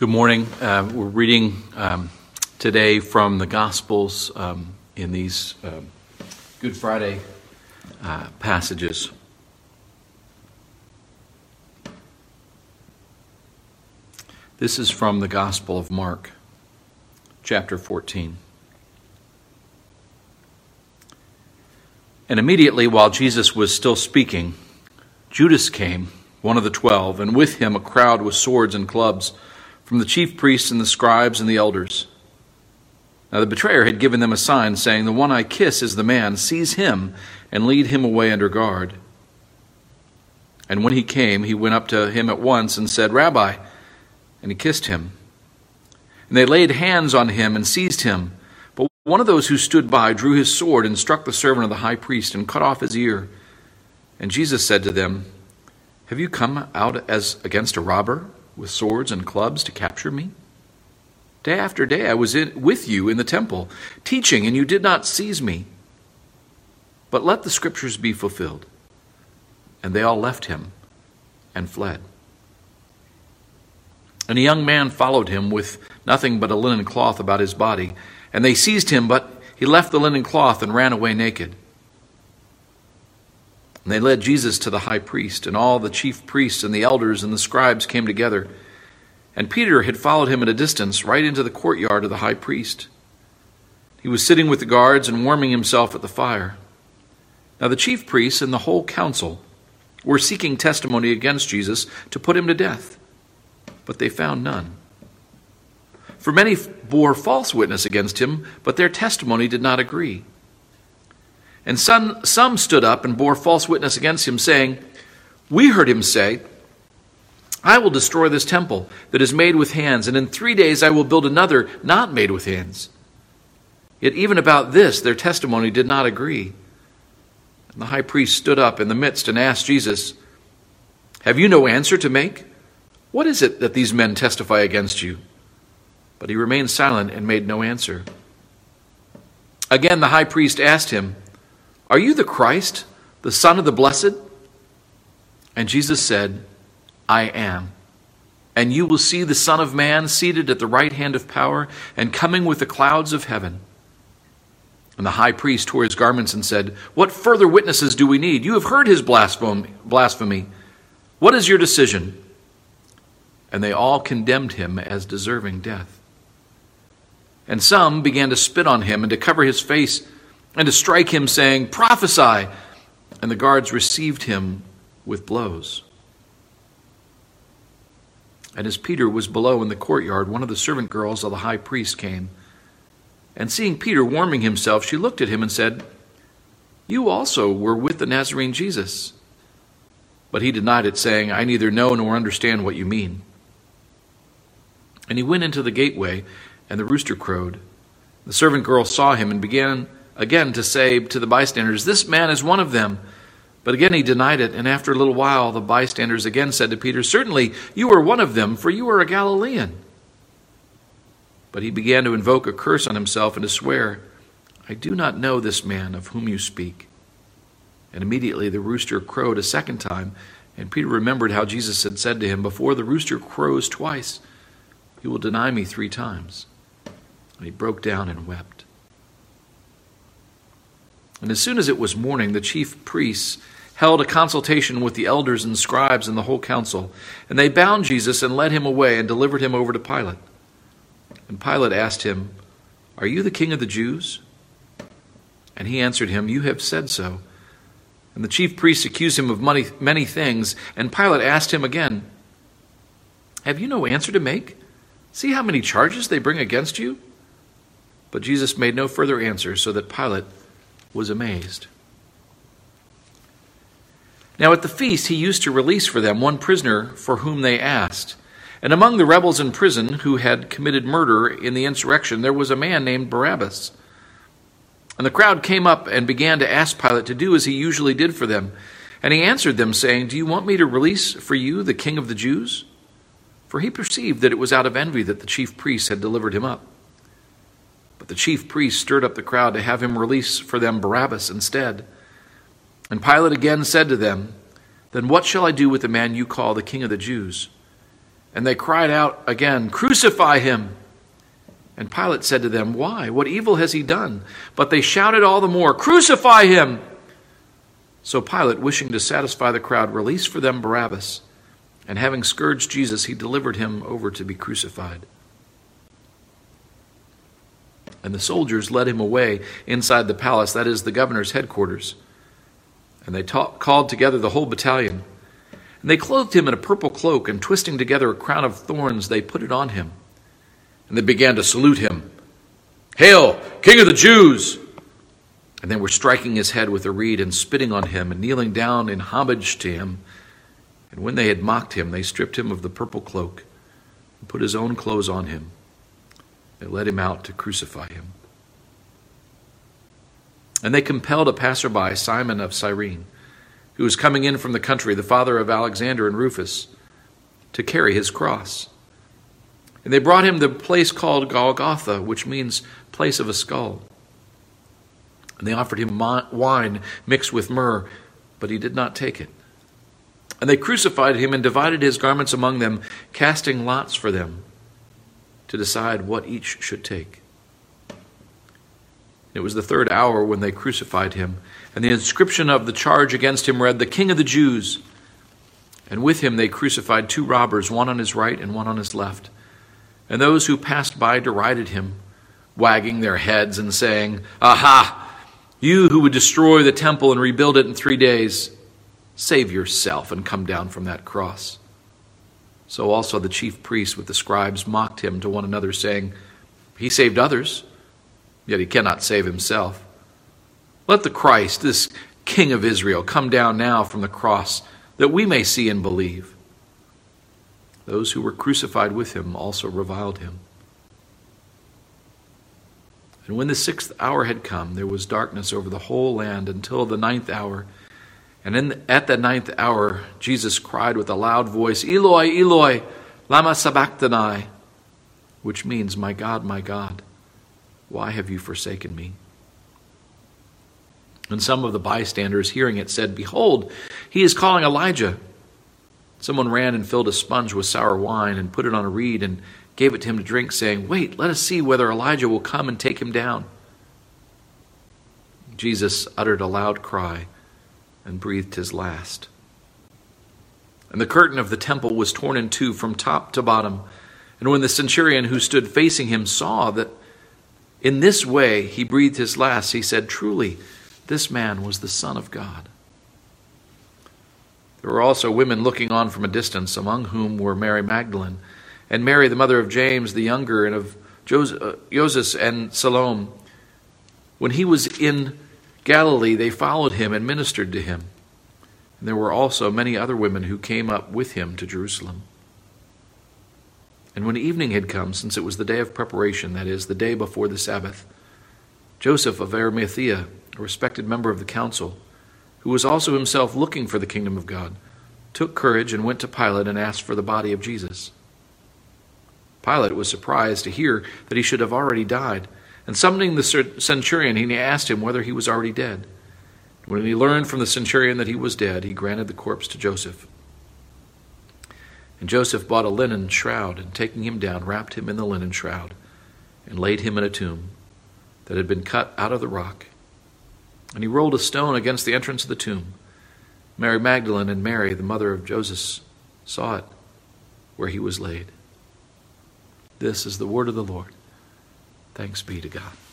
Good morning. We're reading today from the Gospels in these Good Friday passages. This is from the Gospel of Mark, chapter 14. And immediately while Jesus was still speaking, Judas came, one of the 12, and with him a crowd with swords and clubs, from the chief priests and the scribes and the elders. Now the betrayer had given them a sign, saying, "The one I kiss is the man. Seize him and lead him away under guard." And when he came, he went up to him at once and said, "Rabbi," and he kissed him. And they laid hands on him and seized him. But one of those who stood by drew his sword and struck the servant of the high priest and cut off his ear. And Jesus said to them, "Have you come out as against a robber, with swords and clubs to capture me? Day after day I was with you in the temple, teaching, and you did not seize me. But let the scriptures be fulfilled." And they all left him and fled. And a young man followed him with nothing but a linen cloth about his body. And they seized him, but he left the linen cloth and ran away naked. And they led Jesus to the high priest, and all the chief priests and the elders and the scribes came together. And Peter had followed him at a distance, right into the courtyard of the high priest. He was sitting with the guards and warming himself at the fire. Now the chief priests and the whole council were seeking testimony against Jesus to put him to death, but they found none. For many bore false witness against him, but their testimony did not agree. And some stood up and bore false witness against him, saying, "We heard him say, 'I will destroy this temple that is made with hands, and in 3 days I will build another not made with hands.' Yet even about this their testimony did not agree." And the high priest stood up in the midst and asked Jesus, "Have you no answer to make? What is it that these men testify against you?" But he remained silent and made no answer. Again the high priest asked him, "Are you the Christ, the Son of the Blessed?" And Jesus said, "I am. And you will see the Son of Man seated at the right hand of power and coming with the clouds of heaven." And the high priest tore his garments and said, "What further witnesses do we need? You have heard his blasphemy. What is your decision?" And they all condemned him as deserving death. And some began to spit on him and to cover his face and to strike him, saying, "Prophesy!" And the guards received him with blows. And as Peter was below in the courtyard, one of the servant girls of the high priest came. And seeing Peter warming himself, she looked at him and said, "You also were with the Nazarene Jesus." But he denied it, saying, "I neither know nor understand what you mean." And he went into the gateway, and the rooster crowed. The servant girl saw him and began again to say to the bystanders, "This man is one of them." But again he denied it, and after a little while the bystanders again said to Peter, "Certainly you are one of them, for you are a Galilean." But he began to invoke a curse on himself and to swear, "I do not know this man of whom you speak." And immediately the rooster crowed a second time, and Peter remembered how Jesus had said to him, "Before the rooster crows twice, you will deny me 3 times." And he broke down and wept. And as soon as it was morning, the chief priests held a consultation with the elders and scribes and the whole council. And they bound Jesus and led him away and delivered him over to Pilate. And Pilate asked him, "Are you the king of the Jews?" And he answered him, "You have said so." And the chief priests accused him of many things. And Pilate asked him again, "Have you no answer to make? See how many charges they bring against you?" But Jesus made no further answer, so that Pilate was amazed. Now at the feast he used to release for them one prisoner for whom they asked. And among the rebels in prison who had committed murder in the insurrection, there was a man named Barabbas. And the crowd came up and began to ask Pilate to do as he usually did for them. And he answered them, saying, "Do you want me to release for you the king of the Jews?" For he perceived that it was out of envy that the chief priests had delivered him up. But the chief priests stirred up the crowd to have him release for them Barabbas instead. And Pilate again said to them, "Then what shall I do with the man you call the king of the Jews?" And they cried out again, "Crucify him!" And Pilate said to them, "Why? What evil has he done?" But they shouted all the more, "Crucify him!" So Pilate, wishing to satisfy the crowd, released for them Barabbas, and having scourged Jesus, he delivered him over to be crucified. And the soldiers led him away inside the palace, that is, the governor's headquarters. And they called together the whole battalion. And they clothed him in a purple cloak, and twisting together a crown of thorns, they put it on him. And they began to salute him. "Hail, King of the Jews!" And they were striking his head with a reed and spitting on him and kneeling down in homage to him. And when they had mocked him, they stripped him of the purple cloak and put his own clothes on him. They led him out to crucify him. And they compelled a passerby, Simon of Cyrene, who was coming in from the country, the father of Alexander and Rufus, to carry his cross. And they brought him to the place called Golgotha, which means place of a skull. And they offered him wine mixed with myrrh, but he did not take it. And they crucified him and divided his garments among them, casting lots for them to decide what each should take. It was the third hour when they crucified him, and the inscription of the charge against him read, "The King of the Jews." And with him they crucified two robbers, one on his right and one on his left. And those who passed by derided him, wagging their heads and saying, "Aha! You who would destroy the temple and rebuild it in 3 days, save yourself and come down from that cross." So also the chief priests with the scribes mocked him to one another, saying, "He saved others, yet he cannot save himself. Let the Christ, this King of Israel, come down now from the cross, that we may see and believe." Those who were crucified with him also reviled him. And when the 6th hour had come, there was darkness over the whole land until the 9th hour. And at the 9th hour, Jesus cried with a loud voice, "Eloi, Eloi, lama sabachthani," which means, my God, why have you forsaken me?" And some of the bystanders, hearing it, said, "Behold, he is calling Elijah." Someone ran and filled a sponge with sour wine and put it on a reed and gave it to him to drink, saying, "Wait, let us see whether Elijah will come and take him down." Jesus uttered a loud cry and breathed his last. And the curtain of the temple was torn in two from top to bottom. And when the centurion who stood facing him saw that in this way he breathed his last, he said, "Truly, this man was the Son of God." There were also women looking on from a distance, among whom were Mary Magdalene, and Mary, the mother of James the younger, and of Joses and Salome. When he was in Galilee, they followed him and ministered to him. And there were also many other women who came up with him to Jerusalem. And when evening had come, since it was the day of preparation, that is, the day before the Sabbath, Joseph of Arimathea, a respected member of the council, who was also himself looking for the kingdom of God, took courage and went to Pilate and asked for the body of Jesus. Pilate was surprised to hear that he should have already died, and summoning the centurion, he asked him whether he was already dead. When he learned from the centurion that he was dead, he granted the corpse to Joseph. And Joseph bought a linen shroud, and taking him down, wrapped him in the linen shroud, and laid him in a tomb that had been cut out of the rock. And he rolled a stone against the entrance of the tomb. Mary Magdalene and Mary, the mother of Joseph, saw it where he was laid. This is the word of the Lord. Thanks be to God.